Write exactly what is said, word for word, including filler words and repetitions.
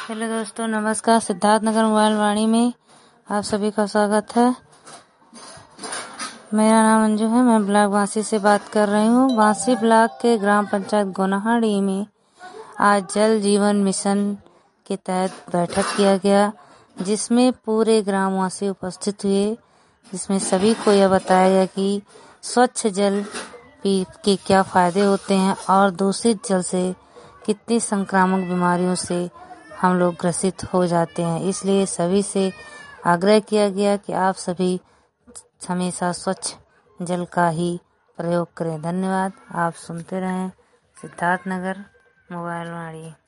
Hello दोस्तों, नमस्कार। Siddharth Nagar mobile वाणी में आप सभी का स्वागत है। मेरा नाम अंजू है। मैं ब्लॉक वासी से बात कर रही हूँ। वासी ब्लॉक के ग्राम पंचायत गोनाहाड़ी में आज जल जीवन मिशन के तहत बैठक किया गया, जिसमें पूरे ग्रामवासी उपस्थित हुए, जिसमें सभी को यह बताया गया कि स्वच्छ जल पी के क्या फायदे होते हैं और दूषित जल से कितनी संक्रामक बीमारियों से हम लोग ग्रसित हो जाते हैं। इसलिए सभी से आग्रह किया गया कि आप सभी हमेशा स्वच्छ जल का ही प्रयोग करें। धन्यवाद। आप सुनते रहें सिद्धार्थ नगर मोबाइल वाणी।